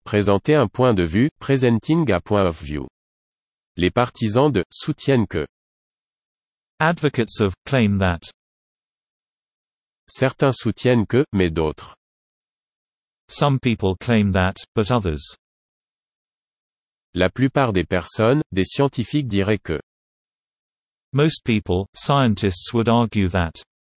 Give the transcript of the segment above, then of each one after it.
Présenter un point de vue, presenting a point of view. Les partisans de soutiennent que. Advocates of claim that. Certains soutiennent que, mais d'autres. Some people claim that, but others. La plupart des personnes, des scientifiques diraient que. Most people, scientists would argue that.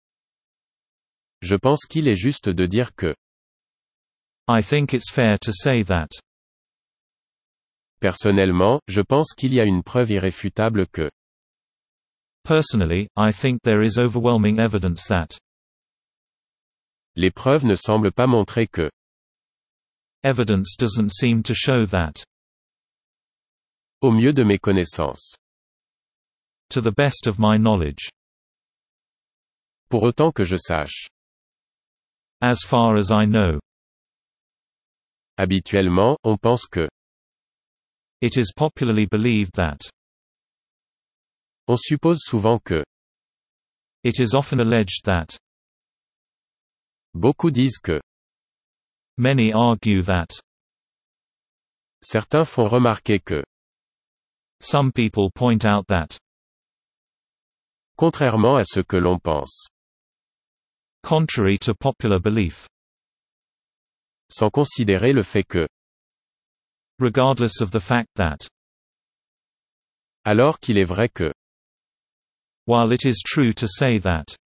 Je pense qu'il est juste de dire que. I think it's fair to say that. Personnellement, je pense qu'il y a une preuve irréfutable que. Personally, I think there is overwhelming evidence that. Les preuves ne semblent pas montrer que. Evidence doesn't seem to show that. Au mieux de mes connaissances. To the best of my knowledge. Pour autant que je sache. As far as I know. Habituellement, on pense que. It is popularly believed that. On suppose souvent que. It is often alleged that. Beaucoup disent que. Many argue that. Certains font remarquer que. Some people point out that. Contrairement à ce que l'on pense. Contrary to popular belief. Sans considérer le fait que. Regardless of the fact that. Alors qu'il est vrai que. While it is true to say that.